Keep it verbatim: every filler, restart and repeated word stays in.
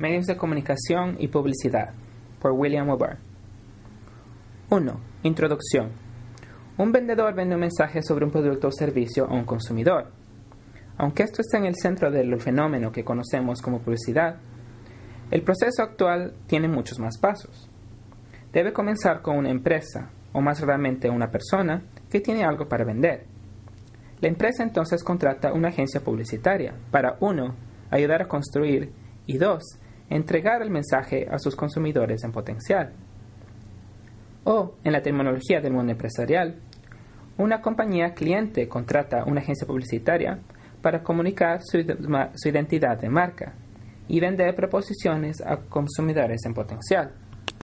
Medios de comunicación y publicidad, por William Weber. uno. Introducción. Un vendedor vende un mensaje sobre un producto o servicio a un consumidor. Aunque esto está en el centro del fenómeno que conocemos como publicidad, el proceso actual tiene muchos más pasos. Debe comenzar con una empresa, o más raramente una persona, que tiene algo para vender. La empresa entonces contrata una agencia publicitaria para, uno, ayudar a construir y, dos, entregar el mensaje a sus consumidores en potencial. O, en la terminología del mundo empresarial, una compañía cliente contrata una agencia publicitaria para comunicar su, su identidad de marca y vender proposiciones a consumidores en potencial.